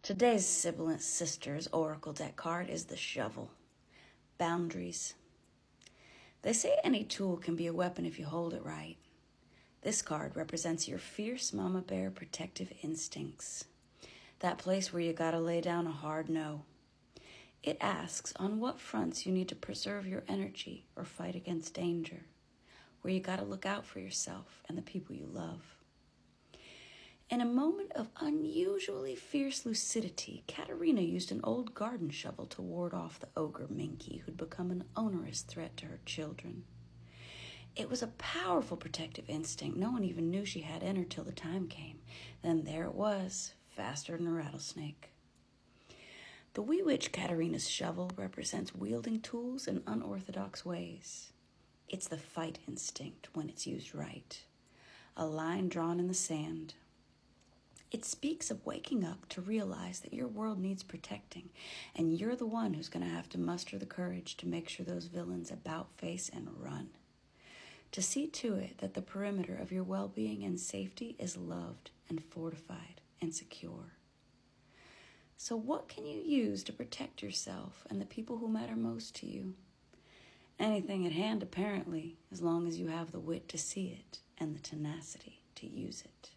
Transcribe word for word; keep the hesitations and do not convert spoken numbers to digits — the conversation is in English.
Today's Sibilant Sisters Oracle deck card is the Shovel. Boundaries. They say any tool can be a weapon if you hold it right. This card represents your fierce mama bear protective instincts. That place where you gotta lay down a hard no. It asks on what fronts you need to preserve your energy or fight against danger, where you gotta look out for yourself and the people you love. In a moment of unusually fierce lucidity, Katarina used an old garden shovel to ward off the ogre Minky, who'd become an onerous threat to her children. It was a powerful protective instinct no one even knew she had in her till the time came. Then there it was, faster than a rattlesnake. The wee witch Katarina's shovel represents wielding tools in unorthodox ways. It's the fight instinct when it's used right. A line drawn in the sand. It speaks of waking up to realize that your world needs protecting, and you're the one who's going to have to muster the courage to make sure those villains about face and run. To see to it that the perimeter of your well-being and safety is loved and fortified and secure. So what can you use to protect yourself and the people who matter most to you? Anything at hand, apparently, as long as you have the wit to see it and the tenacity to use it.